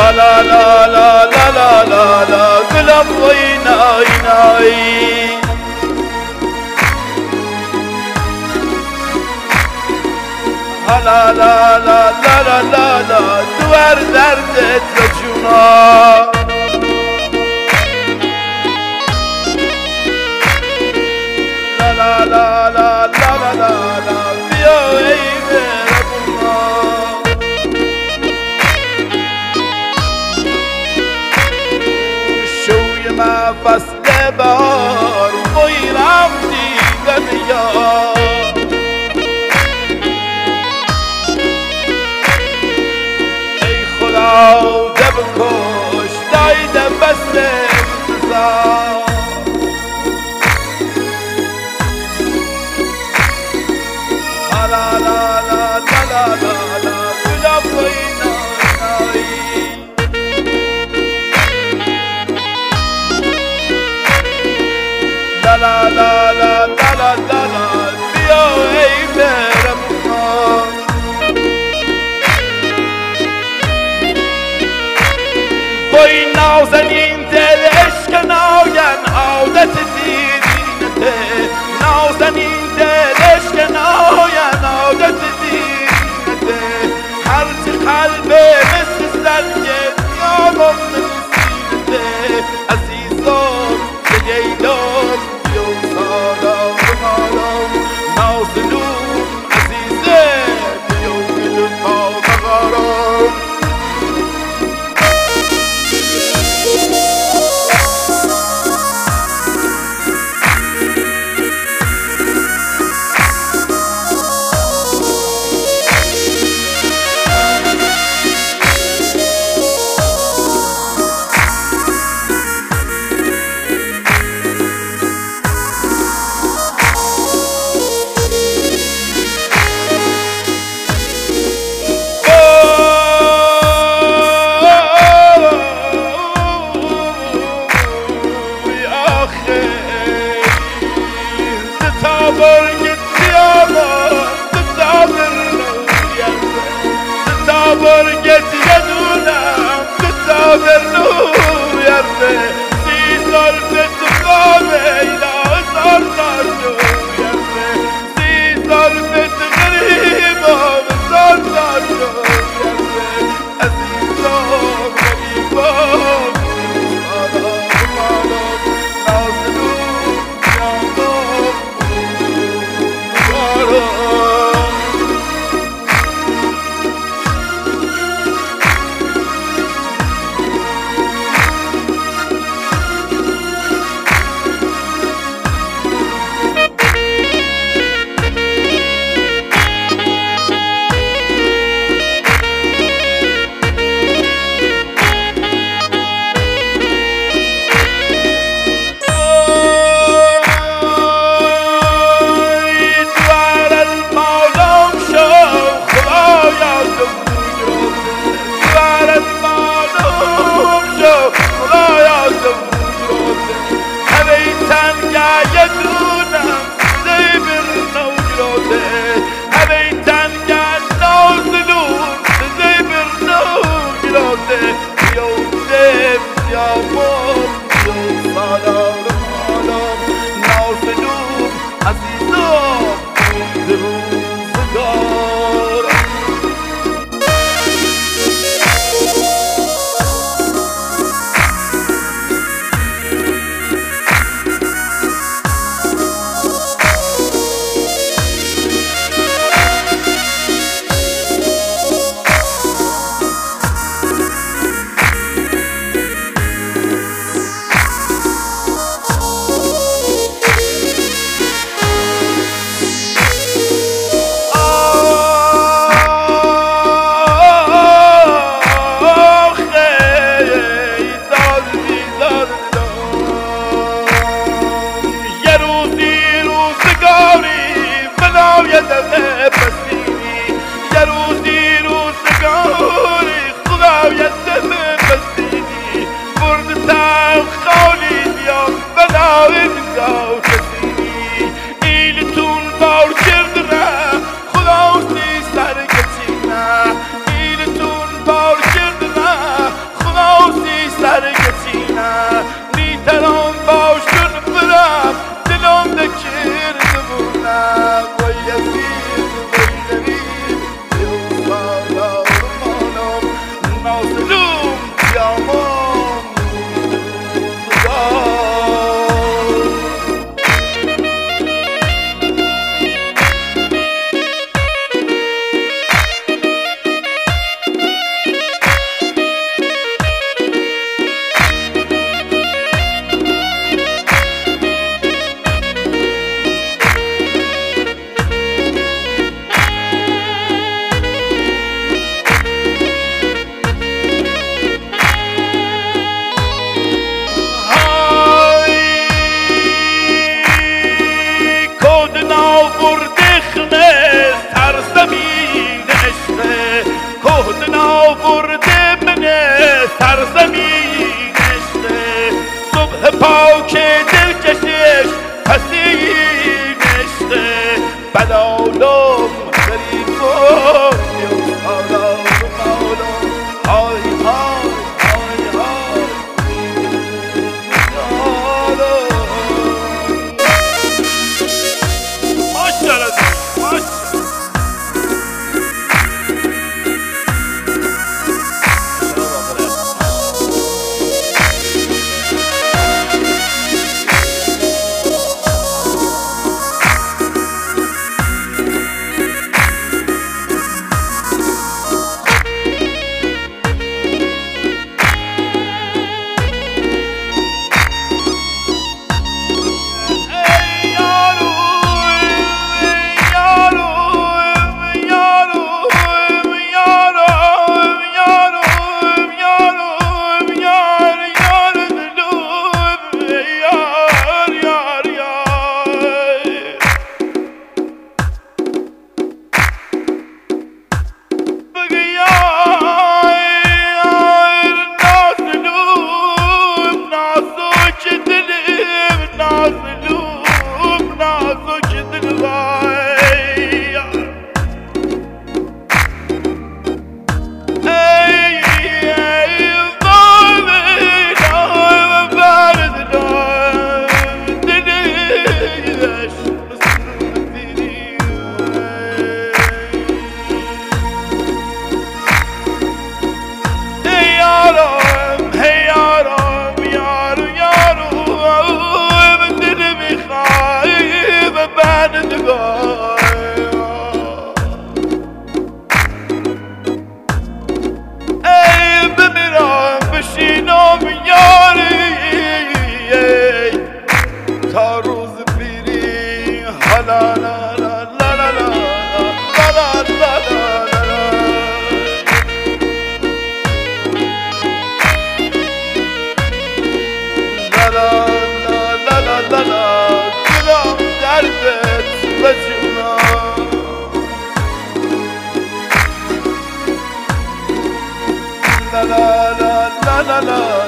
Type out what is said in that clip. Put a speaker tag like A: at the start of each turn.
A: لا لا لا لا لا لا لا قلب ويناي ناي لا لا لا لا لا لا لا دوار دردت رجونا لا لا لا لا لا لا لا بیا ای مهربونا شوی ما فصل بار ویرم دیدن یا دب کش دایده بس انتظار لا لا لا لا لا لا گلاب وینایی لا لا لا لا لا لا لا بیا ای مهربان وای نازنین دل عشق ناین عادت دیرینته نازنین دل عشق ناین عادت دیرینته هرچی قلب مثل سرگه نیامم نسینته عزیزم به گیلم بیو سالام مالام نازنون عزیزه بیو گلو تا مغارم برگت یدونم تصابر نور یرده 30 سال به تقامه ایلا سال نشو یرده 30 سال به تقریبا به سال نشو یرده عزیزم غریبم سالام مالام نازنون یامم آورده خمه سرزمین عشقه کهنه آورده منه سرزمین عشقه صبح پاک دلکشش پسین عشقه بلالم غریبم یوسالم مالم های های های های ماشاءالله تا روز پیری لا لا لا لا لا لا لا لا لا لا دلم دردت بجونم لا لا لا لا لا